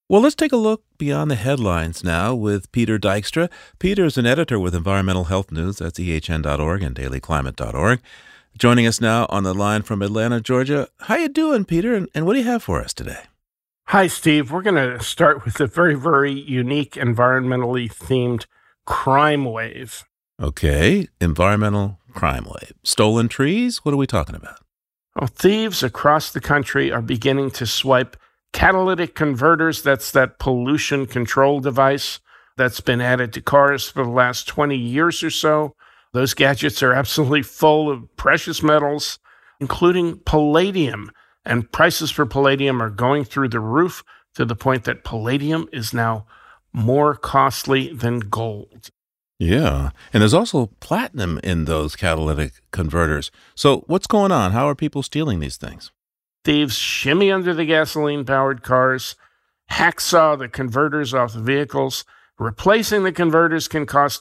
Well, let's take a look beyond the headlines now with Peter Dykstra. Peter is an editor with Environmental Health News. That's ehn.org and dailyclimate.org. Joining us now on the line from Atlanta, Georgia. How you doing, Peter? And what do you have for us today? Hi, Steve. We're going to start with a very, very unique environmentally themed crime wave. Okay, environmental crime wave. Stolen trees? What are we talking about? Well, thieves across the country are beginning to swipe catalytic converters. That's that pollution control device that's been added to cars for the last 20 years or so. Those gadgets are absolutely full of precious metals, including palladium. And prices for palladium are going through the roof to the point that palladium is now more costly than gold. Yeah, and there's also platinum in those catalytic converters. So what's going on? How are people stealing these things? Thieves shimmy under the gasoline-powered cars, hacksaw the converters off the vehicles. Replacing the converters can cost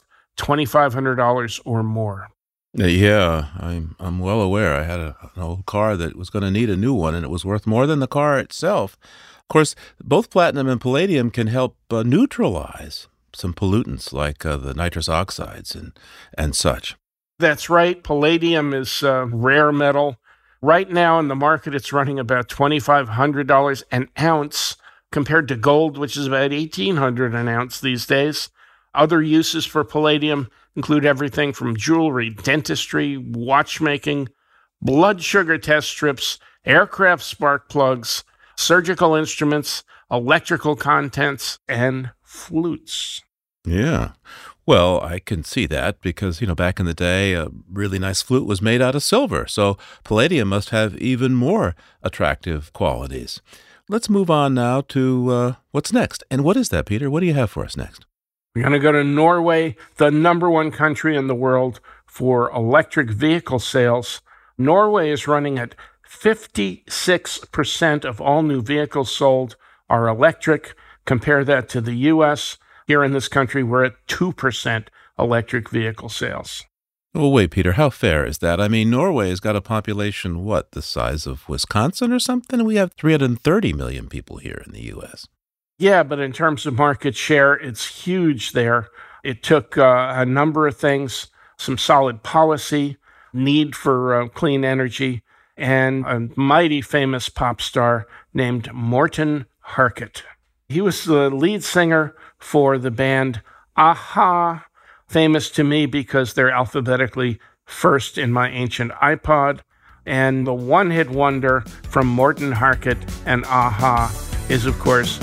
$2,500 or more. Yeah, I'm well aware. I had an old car that was going to need a new one, and it was worth more than the car itself. Of course, both platinum and palladium can help neutralize some pollutants like the nitrous oxides and such. That's right. Palladium is a rare metal. Right now in the market, it's running about $2,500 an ounce compared to gold, which is about $1,800 an ounce these days. Other uses for palladium include everything from jewelry, dentistry, watchmaking, blood sugar test strips, aircraft spark plugs, surgical instruments, electrical contents, and flutes. Yeah. Well, I can see that because, back in the day, a really nice flute was made out of silver. So palladium must have even more attractive qualities. Let's move on now to what's next. And what is that, Peter? What do you have for us next? We're going to go to Norway, the number one country in the world for electric vehicle sales. Norway is running at 56% of all new vehicles sold are electric. Compare that to the U.S. Here in this country, we're at 2% electric vehicle sales. Well, wait, Peter, how fair is that? I mean, Norway has got a population, the size of Wisconsin or something? We have 330 million people here in the U.S. Yeah, but in terms of market share, it's huge there. It took a number of things, some solid policy, need for clean energy, and a mighty famous pop star named Morten Harket. He was the lead singer for the band a-ha, famous to me because they're alphabetically first in my ancient iPod. And the one-hit wonder from Morten Harket and a-ha is, of course,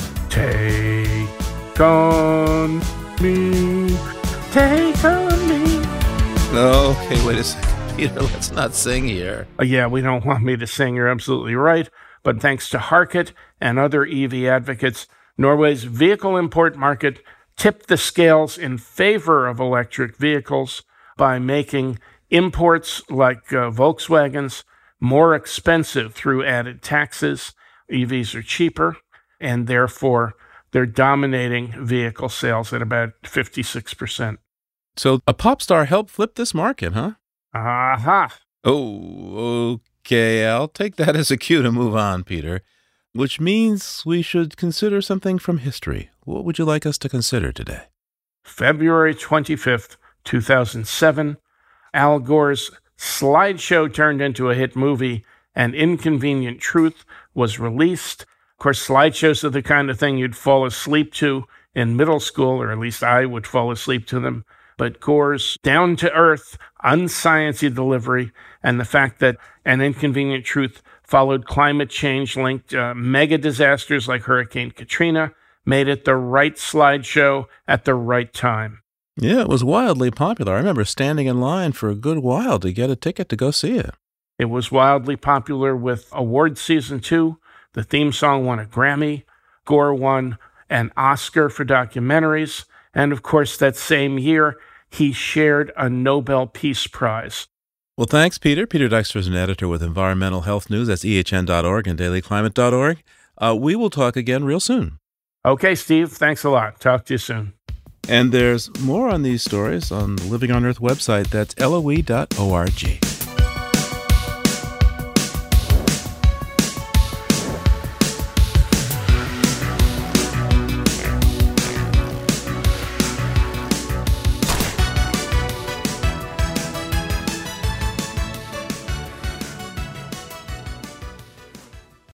Take On Me, Take On Me. Okay, wait a second, Peter, let's not sing here. Yeah, we don't want me to sing, you're absolutely right. But thanks to Harket and other EV advocates, Norway's vehicle import market tipped the scales in favor of electric vehicles by making imports like Volkswagens more expensive through added taxes. EVs are cheaper, and therefore they're dominating vehicle sales at about 56%. So a pop star helped flip this market, huh? Aha. Oh, okay. I'll take that as a cue to move on, Peter. Which means we should consider something from history. What would you like us to consider today? February 25th, 2007, Al Gore's slideshow turned into a hit movie, and Inconvenient Truth was released. Of course, slideshows are the kind of thing you'd fall asleep to in middle school, or at least I would fall asleep to them. But Gore's down-to-earth, unsciency delivery, and the fact that An Inconvenient Truth followed climate change-linked mega disasters like Hurricane Katrina, made it the right slideshow at the right time. Yeah, it was wildly popular. I remember standing in line for a good while to get a ticket to go see it. It was wildly popular with award season 2. The theme song won a Grammy. Gore won an Oscar for documentaries. And of course, that same year, he shared a Nobel Peace Prize. Well, thanks, Peter. Peter Dykstra is an editor with Environmental Health News. That's ehn.org and dailyclimate.org. We will talk again real soon. Okay, Steve. Thanks a lot. Talk to you soon. And there's more on these stories on the Living on Earth website. That's loe.org.